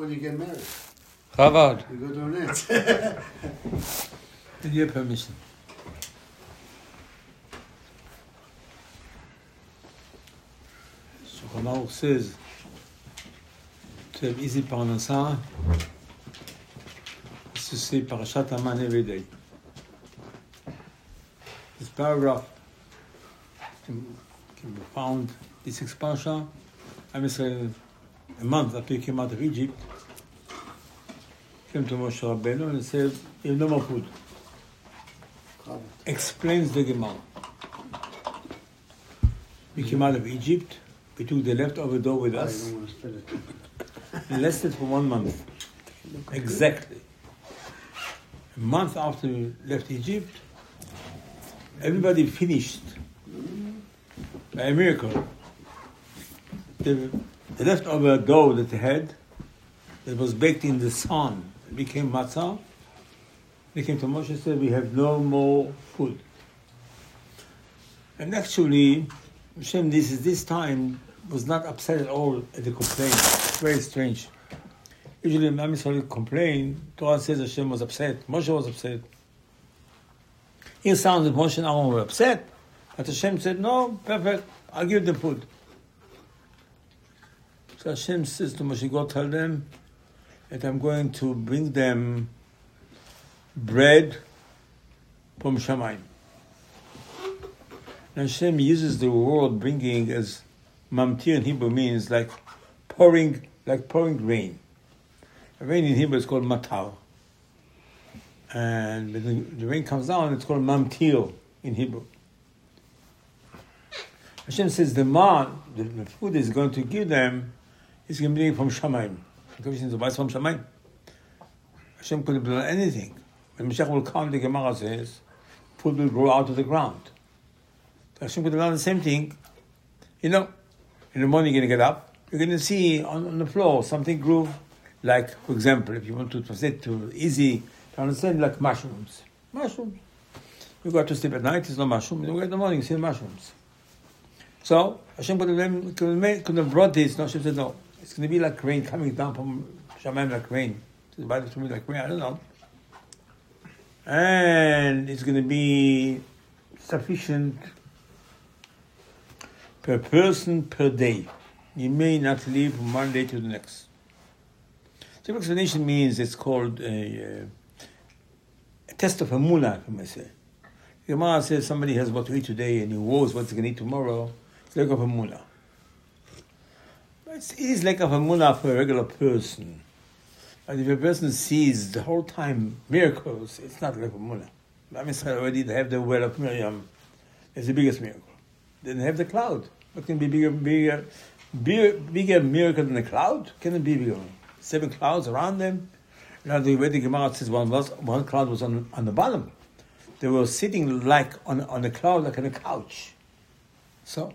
when you get married. Chavod. You go to an ant. With your permission. Shulchan Aruch says to have easy parnasa is to say Parashat Haman every day. This paragraph can be found, this expansion, I'm saying a month after he came out of Egypt, came to Moshe Rabbeinu and said, you have no more food. Explains the Gemara. We came out of Egypt, we took the leftover dough with us, I don't want to spend it. and lasted for 1 month. Exactly. A month after we left Egypt, everybody finished by a miracle. The leftover dough that they had, that was baked in the sun, became matzah. They came to Moshe and said, we have no more food. And actually, Hashem, this time, was not upset at all at the complaint. It's very strange. Usually, when Am Yisrael complain, Torah says Hashem was upset, Moshe was upset. It sounds that Moshe and Aaron were upset, but Hashem said, no, perfect, I'll give them food. So Hashem says to Moshe, go tell them that I'm going to bring them bread from Shamayim. And Hashem uses the word bringing as mamtir in Hebrew means like pouring rain. Rain in Hebrew is called matar. And when the rain comes down, it's called mamtir in Hebrew. Hashem says the food is going to give them is going to be from Shamayim. The question is, why from Shamayim? Hashem could have done anything. When Mashiach will come, the Gemara says, food will grow out of the ground. So Hashem could have done the same thing. You know, in the morning you're going to get up, you're going to see on the floor something grew, like, for example, if you want to translate to easy to understand, like mushrooms. Mushrooms. You go to sleep at night, there's no mushroom. You wake up in the morning, you see the mushrooms. So Hashem could have brought this. No, Hashem said, no, it's going to be like rain coming down from Shamayim like rain. The Bible to me like rain, I don't know. And it's going to be sufficient per person per day. You may not live from one day to the next. Simple explanation means it's called a test of emunah, you may say. The Gemara says somebody has what to eat today and he knows what he's going to eat tomorrow. It's lack of emunah. It is lack of emunah for a regular person. But if a person sees the whole time miracles, it's not like emunah. Am Yisrael already they have the well of Miriam. It's the biggest miracle. Then they have the cloud. What can be bigger miracle than the cloud? Can it be bigger? 7 clouds around them. Now the Vedic Gemara says one cloud was on the bottom. They were sitting like on the cloud, like on a couch. So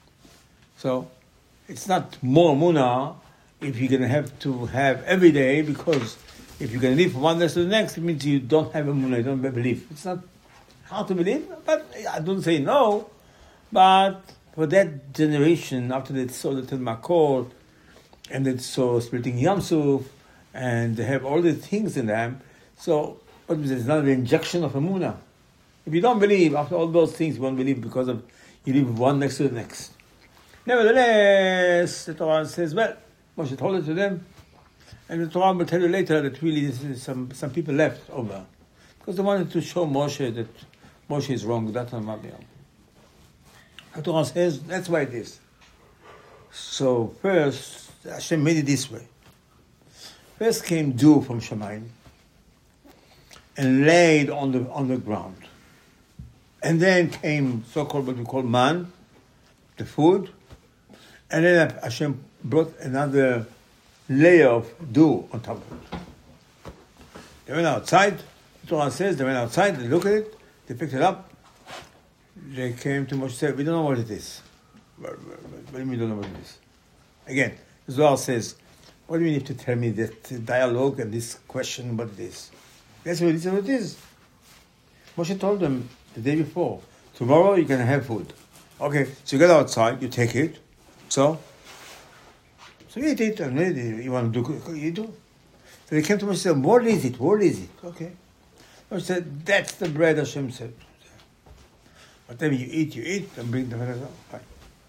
it's not more emunah if you're going to have every day, because if you're going to live from one day to the next, it means you don't have emunah, you don't believe. It's not hard to believe, but I don't say no. But for that generation, after they saw the Tel Makor, and they saw splitting Yam Suf, and they have all these things in them, so it's not an injection of emunah. If you don't believe, after all those things, you won't believe because of you live one next to the next. Nevertheless, the Torah says, well, Moshe told it to them, and the Torah will tell you later that really some people left over because they wanted to show Moshe that Moshe is wrong. That's not Mabiyam. The Torah says that's why it is. So first, Hashem made it this way. First came dew from Shamayim and laid on the ground, and then came so-called what we call man, the food, and then Hashem brought another layer of dew on top of it. They went outside. The Torah says they went outside. They looked at it. They picked it up. They came to Moshe and said, we don't know what it is. What do you mean we don't know what it is? Again, the Zohar says, what do you mean you have to tell me that dialogue and this question what it is? That's what it is. Moshe told them the day before, tomorrow you're going to have food. Okay, so you get outside, you take it. So, So eat it, and you want to do, you do. So they came to Moshe and said, what is it? What is it? Okay. Moshe said, that's the bread Hashem said. Whatever you eat, and bring the bread out. Fine.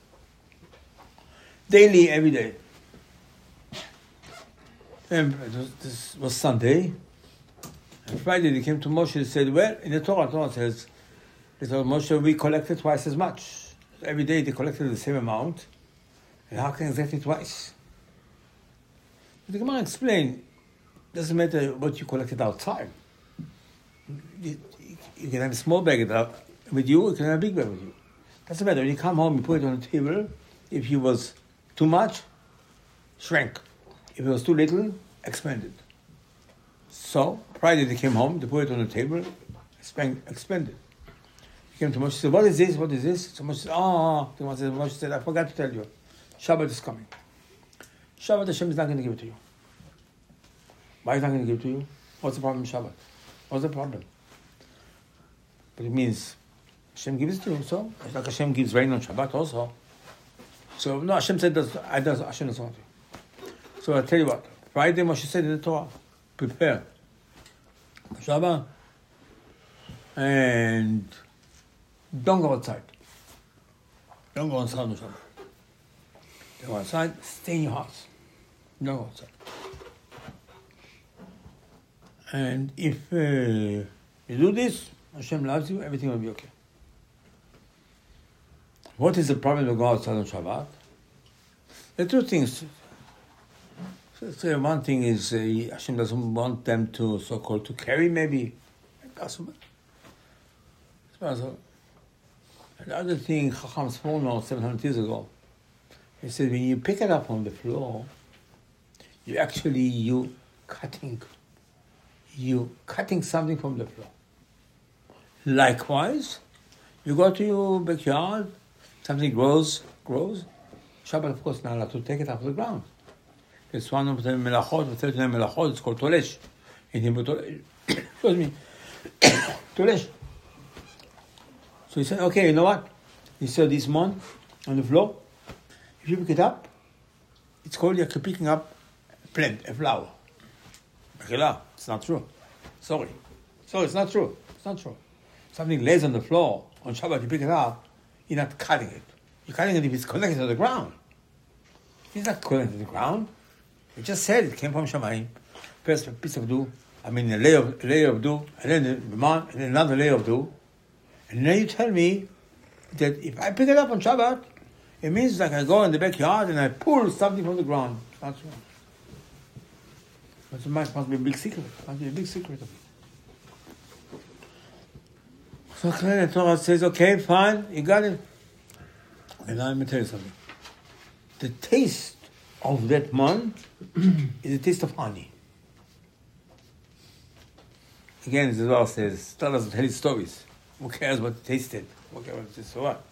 Daily, every day. And this was Sunday. And Friday they came to Moshe and said, well, in the Torah says, they told Moshe, we collected twice as much. Every day they collected the same amount. And how can exactly twice? The Gemara explained, doesn't matter what you collected outside. You can have a small bag with you, you can have a big bag with you. Doesn't matter. When you come home, you put it on the table. If it was too much, shrank. If it was too little, expanded. So, Friday they came home, they put it on the table, expanded. He came to Moshe and said, what is this? What is this? So Moshe said, Moshe said, I forgot to tell you. Shabbat is coming. Shabbat, Hashem is not going to give it to you. Why is he not going to give it to you? What's the problem with Shabbat? What's the problem? But it means Hashem gives it to you, so it's like Hashem gives rain on Shabbat also. So no, Hashem said Hashem doesn't want to. So I'll tell you what. Friday Moshe said in the Torah, prepare Shabbat and don't go outside. Don't go outside on Shabbat. Don't go outside, stay in your house. Don't go outside. And if you do this, Hashem loves you, everything will be okay. What is the problem to go outside on Shabbat? There are two things. So one thing is Hashem doesn't want them to, so-called, to carry maybe. Possible. The other thing, Chacham spoke 700 years ago. He said, when you pick it up on the floor, you cutting something from the floor. Likewise, you go to your backyard, something grows. Shabbat, of course, not allowed to take it off the ground. It's one of the melachot, the 39 melachot, it's called tolesh. In Hebrew, tolesh. Excuse me. Tolesh. So he said, okay, you know what? He said this one on the floor. If you pick it up, it's called you're picking up a plant, a flower. It's not true. Sorry, it's not true. It's not true. Something lays on the floor, on Shabbat, you pick it up, you're not cutting it. You're cutting it if it's connected to the ground. It's not connected to the ground. You just said it came from Shamayim. First a piece of dew, a layer of dew, and then and then another layer of dew. And then you tell me that if I pick it up on Shabbat, it means like I go in the backyard and I pull something from the ground. That's right. But it must be a big secret. It must be a big secret of it. So clearly the Torah says, okay, fine, you got it. And now let me tell you something. The taste of that man is the taste of honey. Again, the Torah says, tell us, tell his stories. Who cares what it tasted? Who cares what it tasted? So what?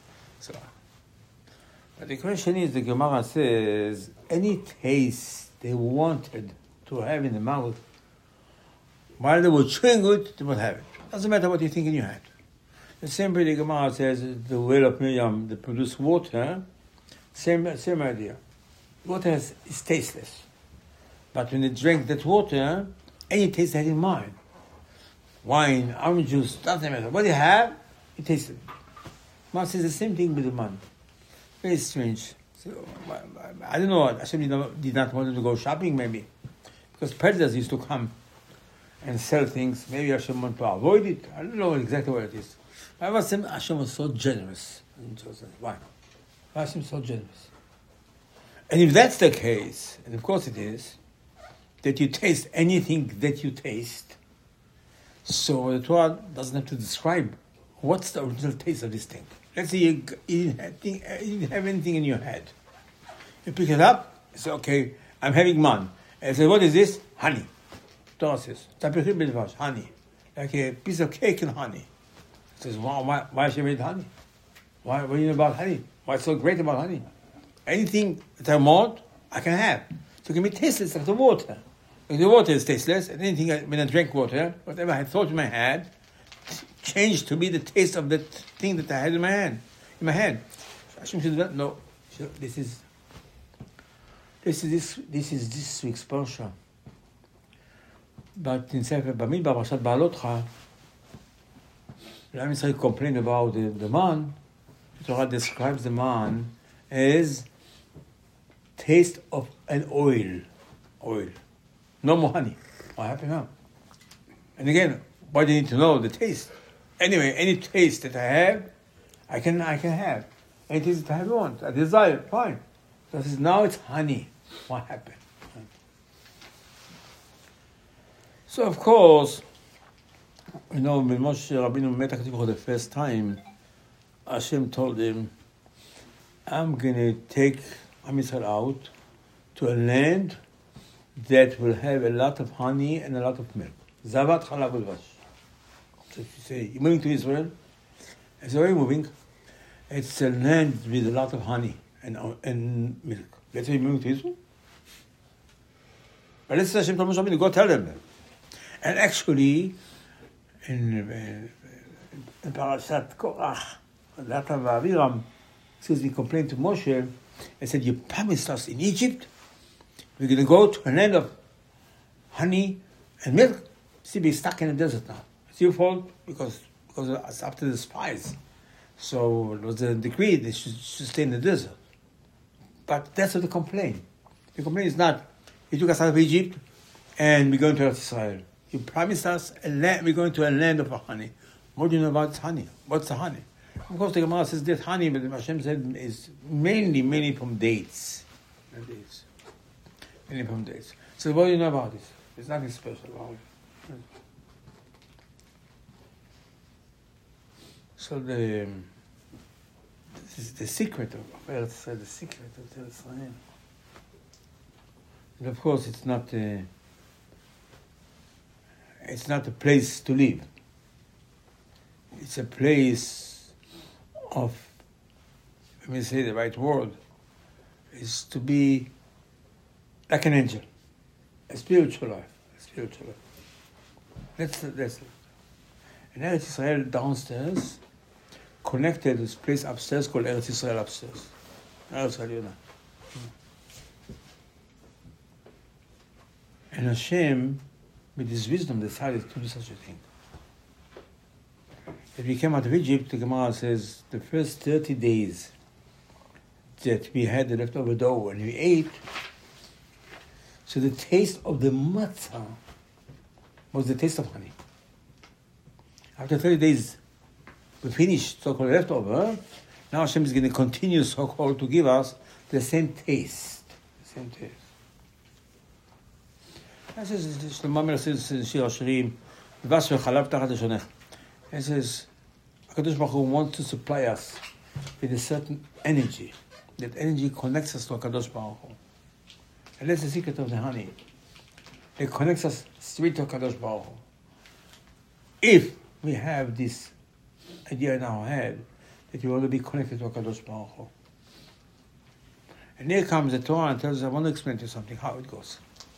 But the question is, the Gemara says, any taste they wanted to have in the mouth, while they were chewing it, they would have it. Doesn't matter what you think in your head. The same way the Gemara says, the well of Miriam, they produce water, same idea. Water is tasteless. But when they drank that water, any taste they had in mind. Wine, orange juice, doesn't matter. What you have, you taste it. Gemara says the same thing with the man. Very strange. So, I don't know, Hashem did not want them to go shopping maybe. Because peddlers used to come and sell things. Maybe Hashem wanted to avoid it. I don't know exactly what it is. But Hashem was so generous. Why? Why Hashem so generous? And if that's the case, and of course it is, that you taste anything that you taste, so the Torah doesn't have to describe what's the original taste of this thing. Let's say you didn't have anything in your head. You pick it up, you say, okay, I'm having man. And I say, what is this? Honey. Torah says, honey. Like a piece of cake and honey. It says, why should I eat honey? What do you know about honey? What's so great about honey? Anything that I want, I can have. So it can be tasteless like the water. Like the water is tasteless, and anything, when I drink water, whatever I thought in my head, changed to be the taste of that thing that I had in my hand. Hashem said, no, this is This is this week's parsha. But in Sefer Bamidbar, Parashat Baalotcha, Am Yisrael complained about the man. The Torah describes the man as taste of an oil. No more honey. What happened now? And again, why do you need to know the taste? Anyway, any taste that I have, I can have. Any taste that I want, I desire, fine. So this is, now it's honey. What happened? So of course, when Moshe Rabbeinu met HaKadosh for the first time, Hashem told him, I'm going to take Am Yisrael out to a land that will have a lot of honey and a lot of milk. Zavat Chalav Udvash. So if you say, you're moving to Israel, I say, where are you moving? It's a land with a lot of honey and milk. Let's say you're moving to Israel? But let's say Hashem told Moshe Rabbeinu, go tell them that. And actually, in Parashat Korach, Dathan v'Aviram, complained to Moshe and said, you promised us in Egypt, we're going to go to a land of honey and milk. See, we're stuck in the desert now. It's your fault because it's up to the spies. So it was a decree they should stay in the desert. But that's what they complain. The complaint is not, you took us out of Egypt and we're going to Eretz Israel. You promised us we're going to a land of honey. What do you know about honey? What's the honey? Of course, the Gemara says that honey, but Hashem said is mainly from dates. Mainly from dates. So what do you know about this? There's nothing special about it. So the secret of Eretz Israel, the secret of Eretz Israel. And of course, it's not a place to live. It's a place of, let me say the right word, is to be like an angel, a spiritual life. That's it. And Eretz Israel downstairs connected this place upstairs called Eretz Israel upstairs. Eretz Israel, And Hashem, with his wisdom, decided to do such a thing. If we came out of Egypt, the Gemara says, the first 30 days that we had the leftover dough and we ate, so the taste of the matzah was the taste of honey. After 30 days, we finished so-called leftover. Now Hashem is going to continue so-called to give us the same taste. This is Shlomo Melech says in Shir HaShirim, "Dvash v'chalav tachat leshonech." He says, HaKadosh Baruch Hu wants to supply us with a certain energy. That energy connects us to HaKadosh Baruch Hu. And that's the secret of the honey. It connects us straight to HaKadosh Baruch Hu. If we have this idea in our head that we want to be connected to HaKadosh Baruch Hu. And here comes the Torah and tells us, I want to explain to you something, how it goes.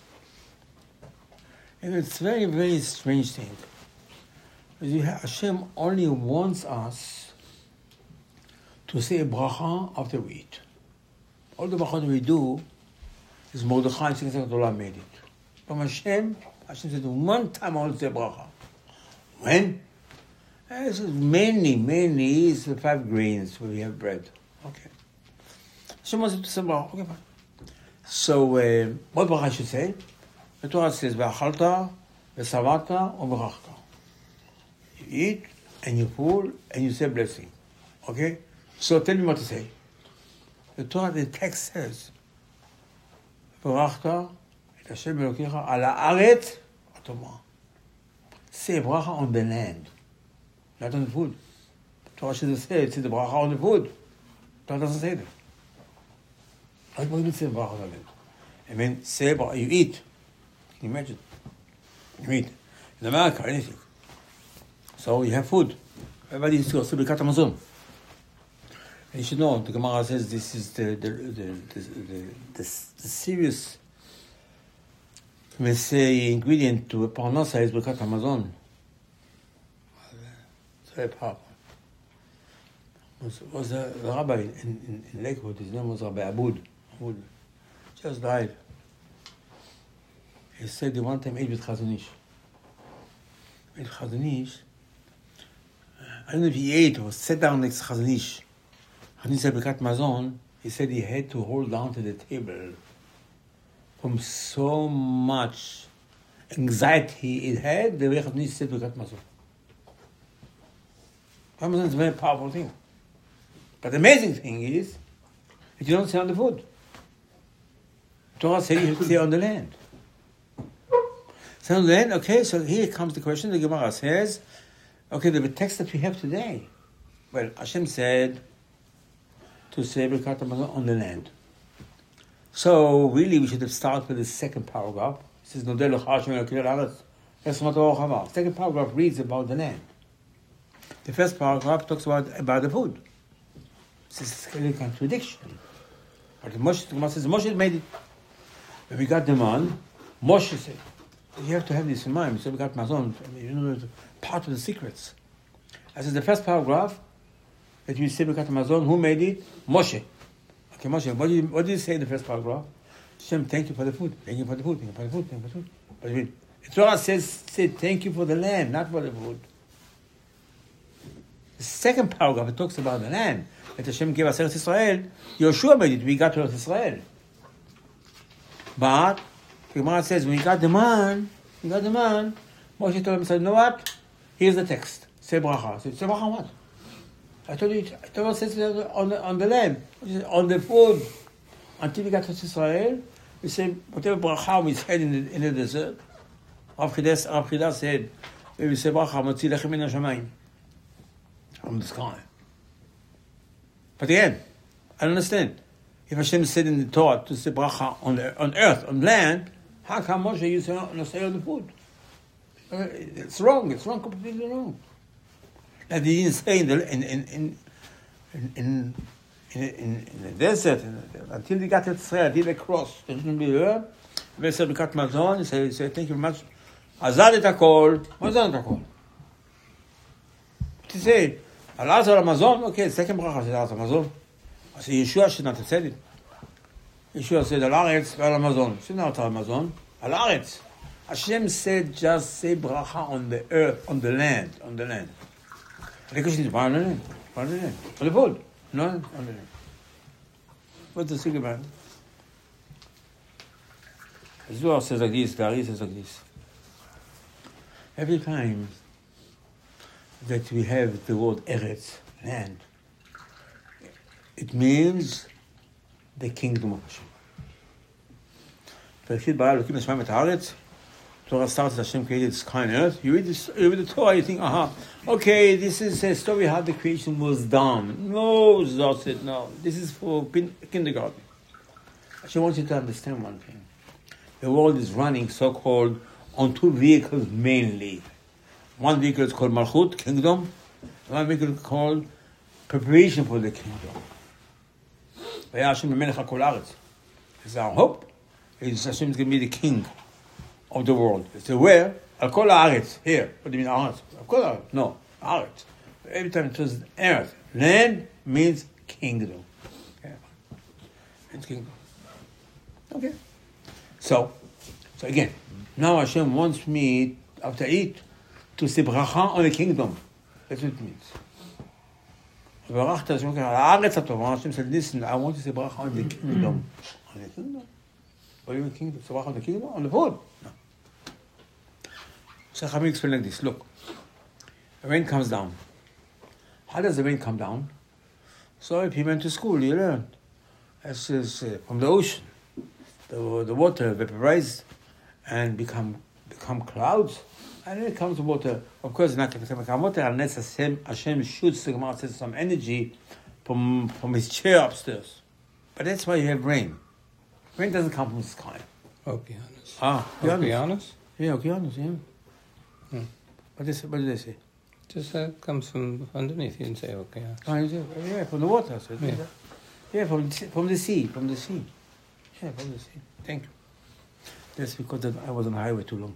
And it's a very, very strange thing. Hashem only wants us to say a bracha after we eat. All the brachot we do is Mordechai and Second Torah made it. From Hashem said, one time I want to say a bracha. When? This is mainly is the 5 grains where we have bread. Okay. Hashem wants to say bracha. Okay, fine. So, what bracha I should say? The Torah says, "Ve'achalta, ve'savata, u'v'rachta." You eat, and you full, and you say blessing. Okay? So tell me what to say. The Torah, the text says, "V'rachta, et Hashem Elokecha, al haaretz, atoma." Say bracha on the land, not on the food. The Torah should say, it's the bracha on the food. The Torah doesn't say that. How do you say bracha on the land? And then say bracha, you eat. Can you imagine? You eat. In America, anything. So you have food. Everybody is also Birkat Hamazon. And you should know, the Gemara says this is the serious, let's say, ingredient to a parnasa is Birkat Hamazon. It's very powerful. Was the rabbi in Lakewood, his name was Rabbi Abud. just died. He said he one time ate with Chazon Ish. With Chazon Ish, I don't know if he ate or sat down next to Chazon Ish. Chazon Ish said Birkat Mazon. He said he had to hold down to the table from so much anxiety he had. The way Chazon Ish said Birkat Mazon. Birkat Mazon is a very powerful thing. But the amazing thing is that you don't say on the food. Torah said you have to say on the land. So then, okay, so here comes the question. The Gemara says, okay, the text that we have today. Well, Hashem said to say Birkat Hamazon on the land. So really, we should have started with the second paragraph. It says, Nodeh Lecha Hashem Elokei Haaretz. Second paragraph reads about the land. The first paragraph talks about the food. This is a contradiction. But the Gemara says Moshe made it. When we got them on, Moshe said, you have to have this in mind. So we got Mazon, you know, part of the secrets. As is the first paragraph that you say we got Mazon, who made it? Moshe. Okay, Moshe, what did you say in the first paragraph? Hashem, thank you for the food. Thank you for the food. Thank you for the food. Thank you for the food. But the Torah says thank you for the land, not for the food. The second paragraph, it talks about the land. That Hashem gave us Eretz Israel. Yoshua made it. We got to Eretz Israel. But the Gemara says when we got the man, Moshe told him, said, you know what? Here's the text. Say bracha. I said, say bracha what? I told you, I told you, it says on the land, on the food. Until we got to Israel, we said, whatever bracha we said in the desert, Rav Chida said, we say bracha, motzi lechem min hashamayim. From the sky. But again, I don't understand. If Hashem said in the Torah to say bracha on earth, on land, how come Moshe you say on the food? It's wrong. It's wrong, completely wrong. That he didn't say in the desert until they got to Israel, until they crossed. They didn't be there. They said Birkat Mazon. He said thank you very much. Azad et hakol. Mazon et hakol. He said Alazar Mazon. Okay, second bracha said Alazar Mazon. I said Yeshua should not have said it. Yeshua said Al-Aretz Al-Mazon. Should not have Mazon. Al-Aretz. Hashem said just say bracha on the earth, on the land. The question is, why on the land? On the food? No, on the land. What's the secret about it? The Zohar says like this, the Ari says like this. Every time that we have the word Eretz, land, it means the kingdom of Hashem. Bereshit bara Elokim Hashemayim et haaretz. Torah starts that Hashem created sky and earth. You read the Torah, you think, okay, this is a story how the creation was done. No, Zohar said, no. This is for kindergarten. Hashem wants you to understand one thing. The world is running, so-called, on two vehicles mainly. One vehicle is called Malchut, kingdom. One vehicle is called preparation for the kingdom. It's our hope. Hashem is going to be the king of the world. So where? Al kol haaretz. Here. What do you mean haaretz? Al kol haaretz. No. Haaretz. Every time it says earth. Land means kingdom. Okay. It's kingdom. Okay. So again, now Hashem wants me, after I eat, to say bracha on the kingdom. That's what it means. Hashem said, listen, I want to say bracha on the kingdom. On the kingdom? What do you mean kingdom? Say bracha on the kingdom? On the food? No. So let me explain like this. Look, the rain comes down. How does the rain come down? So if you went to school, you learned. This is from the ocean. The water vaporizes and become clouds. And then it comes water. Of course, it's not going to become water unless Hashem shoots the Gemara says some energy from his chair upstairs. But that's why you have rain. Rain doesn't come from the sky. Okeanos. Okeanos? Yeah, Okeanos, yeah. What did they say? Just comes from underneath. You didn't say Okeanos. Yeah, from the water. So from the sea. Yeah, from the sea. Thank you. That's because I was on the highway too long.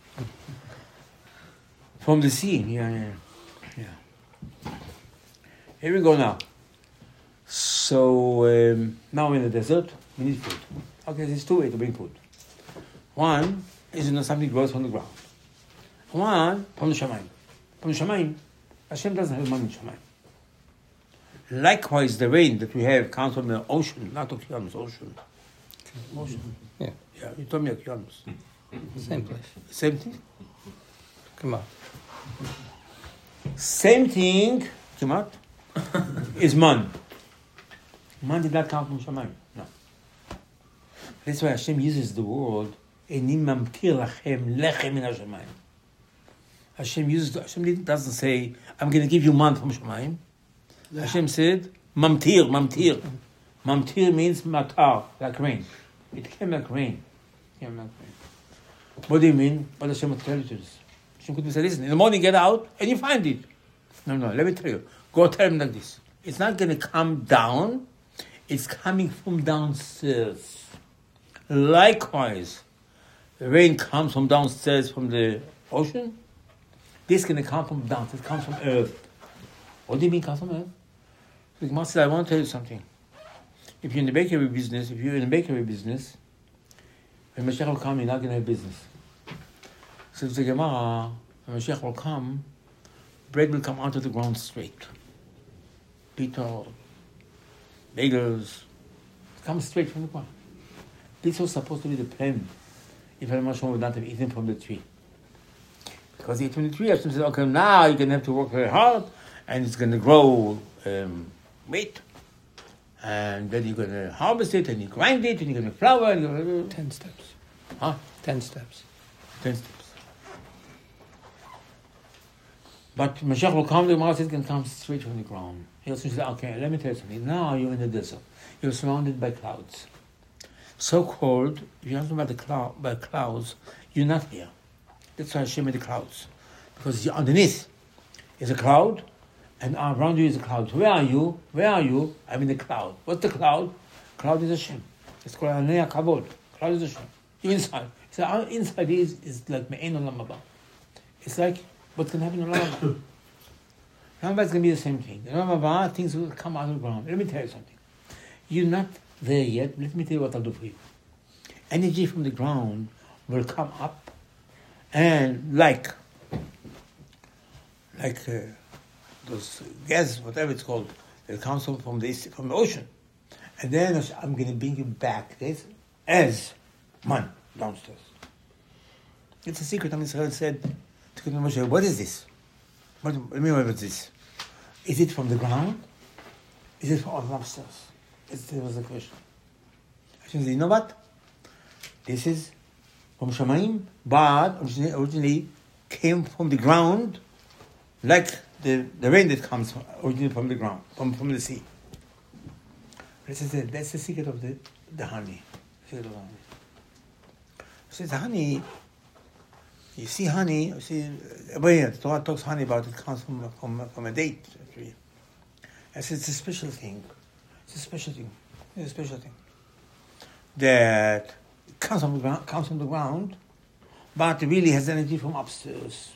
From the sea, yeah. Here we go now. So now we're in the desert, we need food. Okay, there's two ways to bring food. One is something grows from the ground. One from the Shamayim. From the Shamayim, Hashem doesn't have money in Shamayim. Likewise, the rain that we have comes from the ocean, not Okeanos, ocean. Ocean. Yeah. Yeah, you told me Okeanos. Same place. Same thing? Come on. Same thing, Kimat, is man. Man did not come from Shamayim. No. That's why Hashem uses the word Enim mamtir lachem lechem min hashamayim. Hashem doesn't say, I'm going to give you man from Shamayim. Hashem said, mamtir. Mamtir means matar, like rain. It came like rain. What do you mean? But Hashem will tell you this. Hashem could say, listen, in the morning get out and you find it. No, let me tell you. Go tell him like this. It's not going to come down. It's coming from downstairs. Likewise, the rain comes from downstairs from the ocean. This is going to come from downstairs. It comes from earth. What do you mean comes from earth? So Gemara said, I want to tell you something. If you're in the bakery business, when Mashiach will come, you're not going to have business. So the Gemara, when Mashiach will come, bread will come out of the ground straight. Pita, bagels, come straight from the ground. This was supposed to be the plan if Hashem would not have eaten from the tree. Because he ate from the tree, Hashem said, okay, now you're going to have to work very hard, and it's going to grow wheat, and then you're going to harvest it, and you grind it, and you're going to flour, and you're going to... 10 steps. Huh? 10 steps. 10 steps. But Mashiach will come, the Gemara says, can come straight from the ground. He'll say, okay, let me tell you something. Now you're in the desert. You're surrounded by clouds. So cold, if you're not by clouds, you're not here. That's why Hashem made the clouds. Because underneath is a cloud, and around you is a cloud. Where are you? I'm in the cloud. What's the cloud? Cloud is Hashem. It's called Anei Kavod. Cloud is Hashem. You're inside. So our inside is like Me'en Olam Haba. It's like what's going to happen in Olam Haba. Olam Haba is going to be the same thing. In Olam Haba, things will come out of the ground. Let me tell you something. You're not there yet. Let me tell you what I'll do for you. Energy from the ground will come up, and like those gas, whatever it's called, it comes from the ocean, and then I'm going to bring you back this as man downstairs. It's a secret. Israel said to Moshe, "What is this? What is this? Is it from the ground? Is it from upstairs?" That was the question. Hashem said, you know what? This is from Shamayim, but originally came from the ground, like the rain that comes originally from the ground, from the sea. That's the secret of the honey. So the honey, you see honey, the Torah talks honey about it comes from a date tree. It's a special thing. It's a special thing. That comes from the ground, but really has energy from upstairs.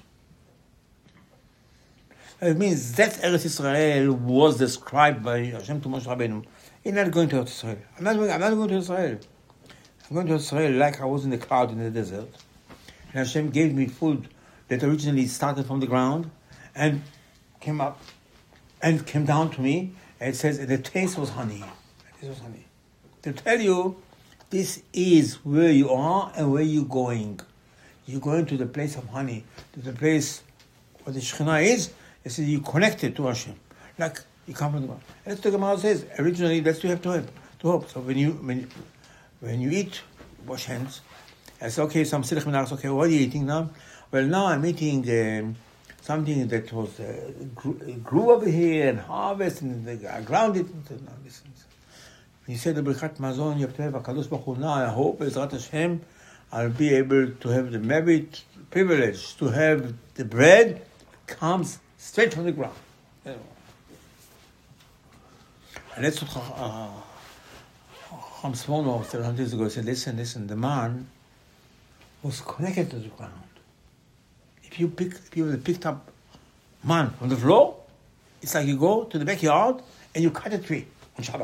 It means that Eretz Israel was described by Hashem to Moshe Rabbeinu. You're not going to Eretz Israel. I'm not going to Israel. I'm going to Israel like I was in the cloud in the desert. And Hashem gave me food that originally started from the ground and came up and came down to me. And it says the taste was honey. To tell you, this is where you are and where you're going. You're going to the place of honey, to the place where the Shekhinah is. It says you're connected to Hashem, like you come from the ground. That's what the Gemara says. Originally, that's what you have to hope. So when you eat, wash hands. I say, okay, some silch minach. Okay, what are you eating now? Well, now I'm eating something that was grew over here and harvest and I ground it. When you say the Birkat Mazon, you have to have a Kadosh Baruch Hu. Now I hope, Ezrat Hashem, I'll be able to have the merit privilege to have the bread comes straight from the ground. And that's what Chaim Sforno said 100 years ago. He said, listen, the man was connected to the ground. If you picked up man from the floor, it's like you go to the backyard and you cut a tree on Shabbat.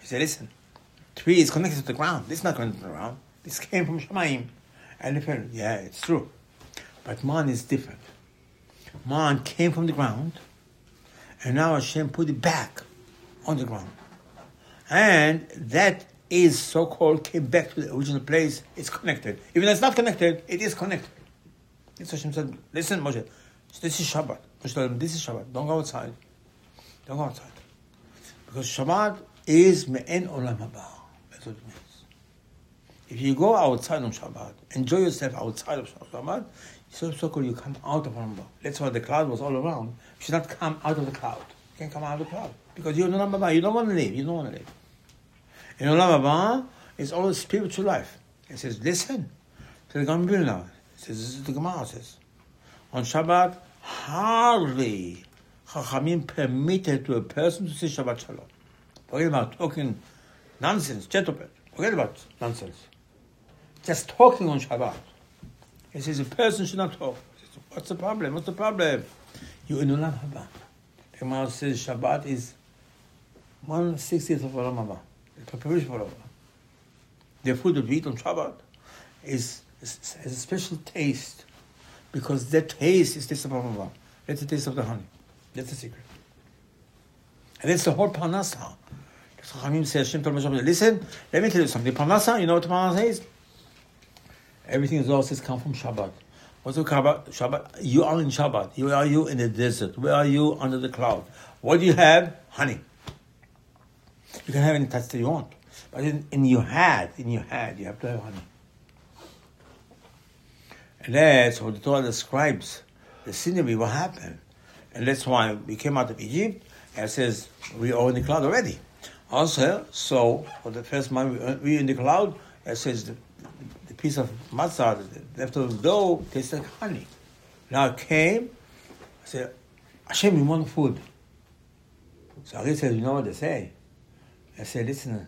He said, listen, tree is connected to the ground. This is not connected to the ground. This came from Shamayim. And they felt, yeah, it's true. But man is different. Man came from the ground, and now Hashem put it back on the ground. And that is so-called came back to the original place. It's connected. Even though it's not connected, it is connected. It's Hashem said, listen, Moshe, this is Shabbat. Moshe told him, this is Shabbat. Don't go outside. Don't go outside. Because Shabbat is me'en olam haba. That's what it means. If you go outside on Shabbat, enjoy yourself outside of Shabbat, so-called you come out of Olam haba. That's why the cloud was all around. You should not come out of the cloud. You can't come out of the cloud. Because you're in Olam haba. You don't want to live. You don't want to live. In Olam haba, it's all spiritual life. It says, listen to the Gam Vilna. It says, this is the Gemara says. On Shabbat, hardly Chachamim permitted to a person to say Shabbat Shalom. Forget about talking nonsense, Chetopet. Forget about nonsense. Just talking on Shabbat. He says a person should not talk. He says, what's the problem? What's the problem? You're in Olam haba. The Gemara says Shabbat is 1/60th of Olam haba. The preparation for Olam haba. The food that we eat on Shabbat has a special taste, because that taste is taste of Olam haba. That's the taste of the honey. That's the secret. And that's the whole Parnasa. Chachamim says, Hashem told Moshe, listen, let me tell you something. Parnasa, you know what Parnasa is? Everything else has come from Shabbat. What's the Shabbat? You are in Shabbat. Where are you in the desert? Where are you under the cloud? What do you have? Honey. You can have any touch that you want. But in your head, you have to have honey. And that's what the Torah describes. The scenery, what happened. And that's why we came out of Egypt, and it says, we are in the cloud already. Also, so, for the first month, we in the cloud, it says, the piece of matzah, the leftover dough, tastes like honey. Now it came, I said, Hashem, we want food. So Ari said, you know what they say? I said, listen,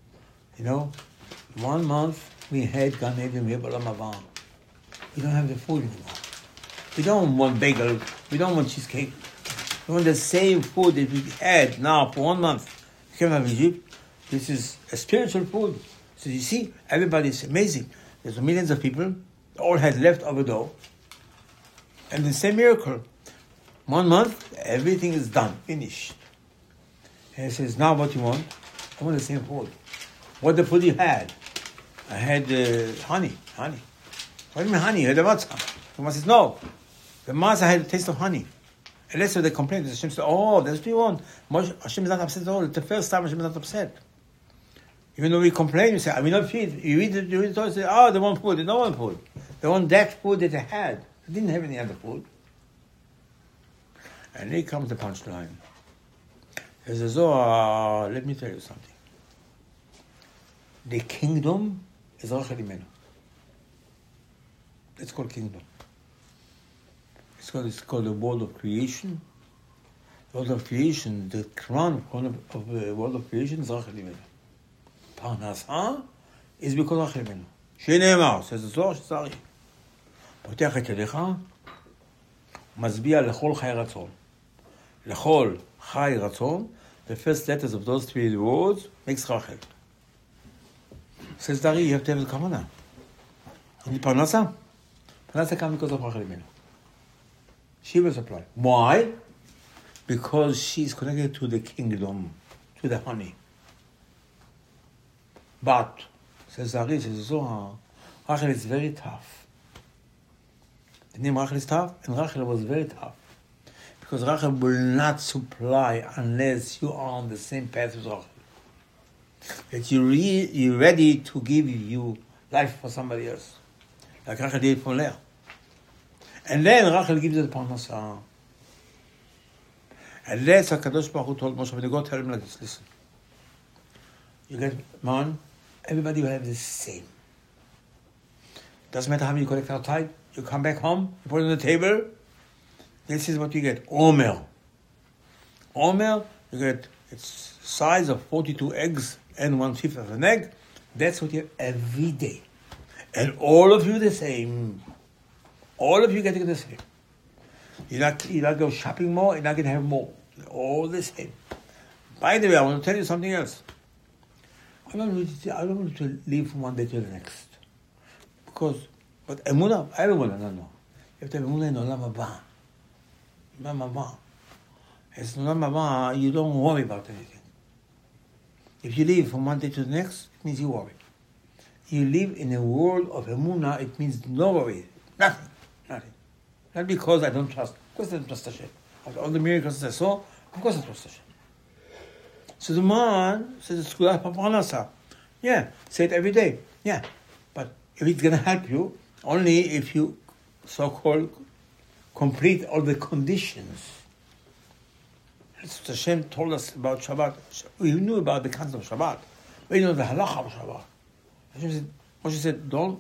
1 month we had Gan Eden, we have Olam haba. We don't have the food anymore. We don't want bagel, we don't want cheesecake. We want the same food that we had now for 1 month. We came out of Egypt. This is a spiritual food. So you see, everybody's amazing. There's millions of people, all had leftover dough. And the same miracle. 1 month, everything is done, finished. And he says, now what you want? I want the same food. What the food you had? I had honey. What do you mean honey? You had the matzah. The matzah says, no. The matzah had the taste of honey. And that's what they complain. Hashem said, oh, that's what you want. Hashem is not upset at all. It's the first time Hashem is not upset. Even though we complain, we say, I will not feed. You read the Torah, say, oh, they want food. They don't want food. They want that food that they had. They didn't have any other food. And here comes the punchline. He says, oh, let me tell you something. The kingdom is Rachel Imenu. It's called kingdom. It's called the world of creation. The world of creation, the crown of the world of creation is Rachel Imenu. Parnasa is because Rachel Imenu. שנאמר, says the Zohar, שצריך. פותח את ידיך, מצביע לכל חי רצון. לכל חי רצון, the first letters of those 3 words makes Rachel. Says Dari, you have to have the kavanah. In the Parnasa comes because of Rachel Imenu. She will supply. Why? Because she's connected to the kingdom, to the honey. But, says Ari, says Zohar, Rachel is very tough. The name Rachel is tough, and Rachel was very tough. Because Rachel will not supply unless you are on the same path as Rachel. That you're ready to give you life for somebody else. Like Rachel did for Leah. And then Rachel gives you the Parnasa. And that's what Kadosh Baruch Hu told Moshe, when you go tell him like this, listen. You get man, everybody will have the same. Doesn't matter how many you collect outside, you come back home, you put it on the table, this is what you get. Omer, you get its size of 42 eggs and 1/5 of an egg. That's what you have every day. And all of you the same. All of you getting the same. You're not go shopping more, you're not going to have more. They're all the same. By the way, I want to tell you something else. I don't want to live from one day to the next. But Emunah, everyone, no. You have to have Emunah in Olam Haba. Olam Haba. As in Olam Haba, you don't worry about anything. If you live from one day to the next, it means you worry. You live in a world of Emunah, it means no worry. Nothing. Not because I don't trust. Of course I don't trust Hashem. After all the miracles I saw, of course I trust Hashem. So the man says, yeah, say it every day. Yeah. But if it's going to help you, only if you so-called complete all the conditions. That's what Hashem told us about Shabbat. We knew about the concept of Shabbat. We know the halacha of Shabbat. Moshe said, don't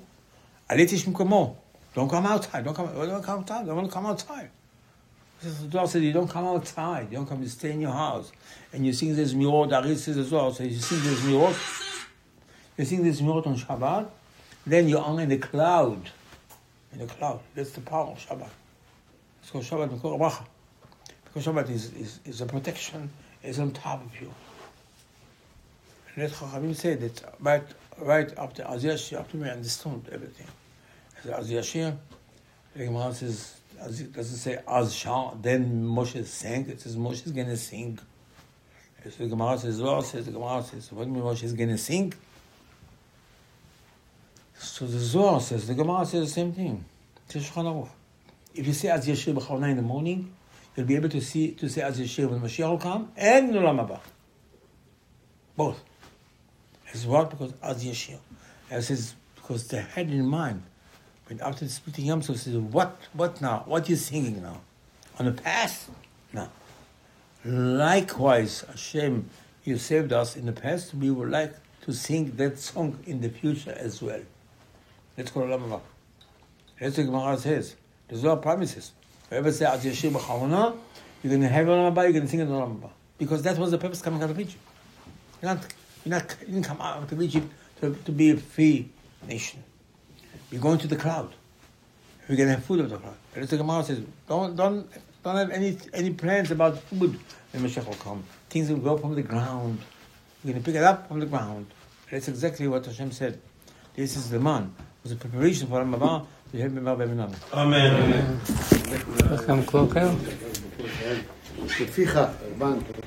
come outside. Don't want to come outside. The Zohar said, you don't come outside. You don't come, you stay in your house. And you sing this mirot, Arizal says as well. So you sing this mirot. You sing this mirot on Shabbat. Then you're only in the cloud. In the cloud. That's the power of Shabbat. It's called Shabbat Mikor Bracha. Because Shabbat is a protection, is on top of you. And let Chachamim say that right after Az Yashir, after we understood everything. Az Yashir, the Gemara says, it doesn't say Az Shah, then Moshe sang, it says Moshe is going to sing. So the Gemara says, what do you mean Moshe is going to sing? So the Zohar says, the Gemara says the same thing. It says Shulchan Aruch. If you say Az Yashir b'Chavana in the morning, you'll be able to say Az Yashir when Mashiach will come, and in Olam Haba. Both. It's what? Because Az Yashir. And it says, because they had in mind, when after splitting Yom Tov, says, what now? What are you singing now? On the past? No. Likewise, Hashem, you saved us in the past, we would like to sing that song in the future as well. Let's call Olam Haba. That's what Gemara says. The Zohar promises. Whoever says Az Yashir b'Chavana, you're going to have Olam Haba, you're going to sing in Olam Haba. Because that was the purpose coming out of Egypt. You didn't come out of Egypt to be a free nation. You're going to the cloud. We're going to have food of the cloud. But as the Gemara says, don't have any plans about food when Mashiach will come. Things will go from the ground. We're going to pick it up from the ground. That's exactly what Hashem said. This is the man. It was a preparation for Olam Haba. Amen. Welcome, Cloaker.